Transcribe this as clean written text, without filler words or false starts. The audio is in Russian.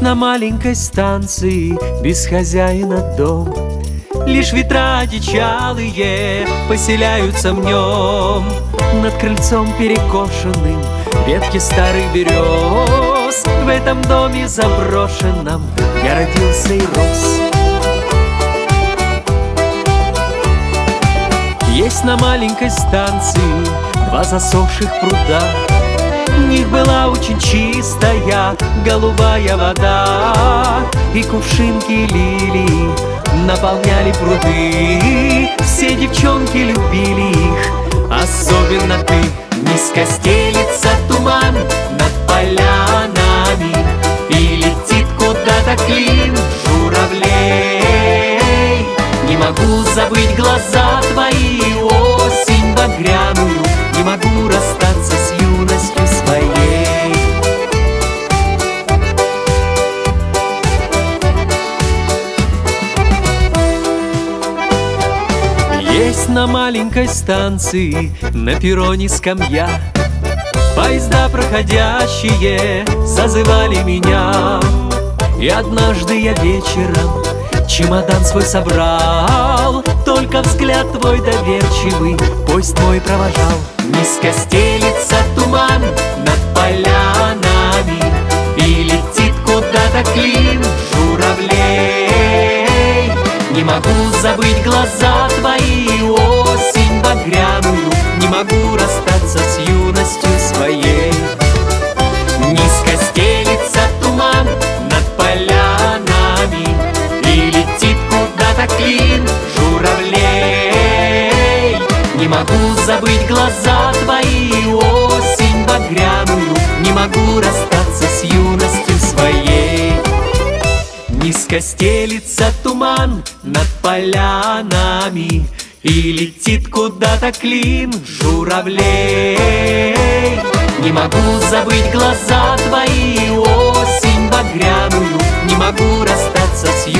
на маленькой станции без хозяина дом. Лишь ветра одичалые поселяются в нем. Над крыльцом перекошенным ветки старых берез. В этом доме заброшенном я родился и рос. Есть на маленькой станции два засохших пруда. В них была очень чистая голубая вода, и кувшинки лилий наполняли пруды. Все девчонки любили их, особенно ты. Низко стелится туман над полянами, и летит куда-то клин журавлей. Не могу забыть глаза твои, осень багряную, не могу расстаться с юностью своей. Есть на маленькой станции на перроне скамья. Поезда проходящие созывали меня. И однажды я вечером чемодан свой собрал. Только взгляд твой доверчивый поезд мой провожал. Низко стелится туман над полянами, и летит куда-то клин журавлей. Не могу забыть глаза твои, осень багряную, не могу расстаться с юностью своей. Низко стелится туман над полянами, и летит куда-то клин журавлей. Не могу забыть глаза твои, осень багряную, не могу расстаться с юностью своей. Низко стелится туман над полянами, и летит куда-то клин журавлей. Не могу забыть глаза твои, осень багряную, не могу расстаться с юностью.